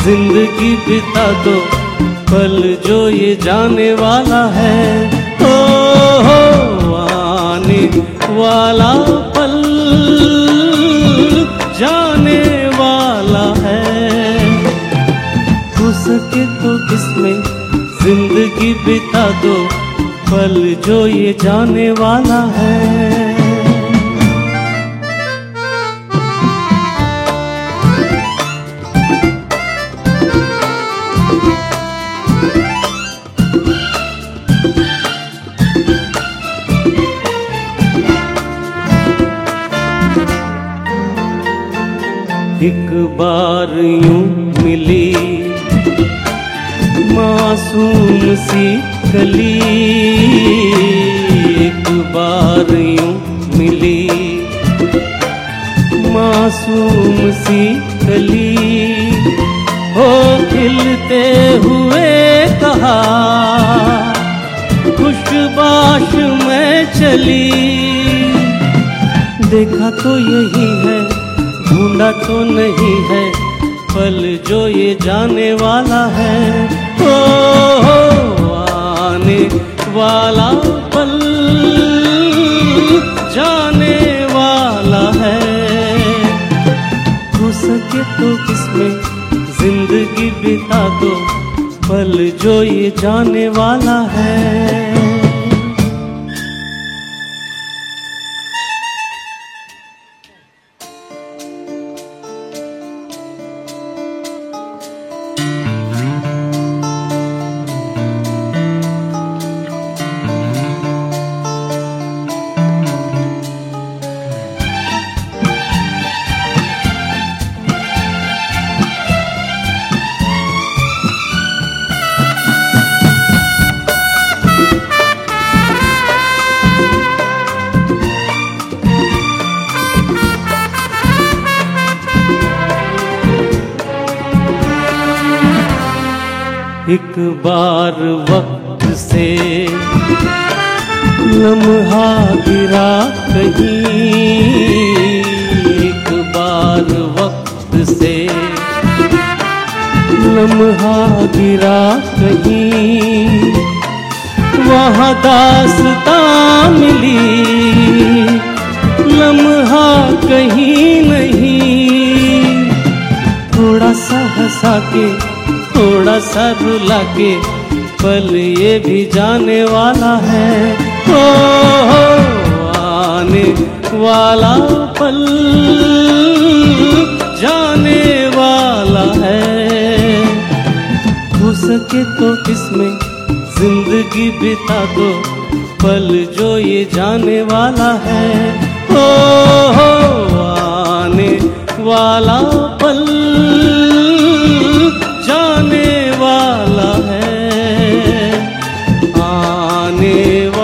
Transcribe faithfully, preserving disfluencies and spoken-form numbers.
जिंदगी बिता दो पल जो ये जाने वाला है। ओ हो आने वाला पल जाने वाला है। हो सके तो इसमें जिंदगी बिता दो पल जो ये जाने वाला है। एक बार यूं मिली मासूम सी कली, एक बार यूं मिली मासूम सी कली। हो खिलते हुए कहा खुशबाश में चली। देखा तो यही है ढूंढा तो नहीं है पल जो ये जाने वाला है। ओ हो आने वाला पल जाने वाला है। हो सके तो इसमें जिंदगी बिता दो पल जो ये जाने वाला है। एक बार वक्त से लम्हा गिरा कहीं, एक बार वक्त से लम्हा गिरा कहीं। वहाँ दास्तां मिली लम्हा कहीं नहीं। थोड़ा सा हंसा के थोड़ा सा रुला के पल ये भी जाने वाला है। ओ हो आने वाला पल जाने वाला है। हो सके तो इसमें जिंदगी बिता दो पल जो ये जाने वाला है। ओ हो आने वाला पल जाने वाला है, आने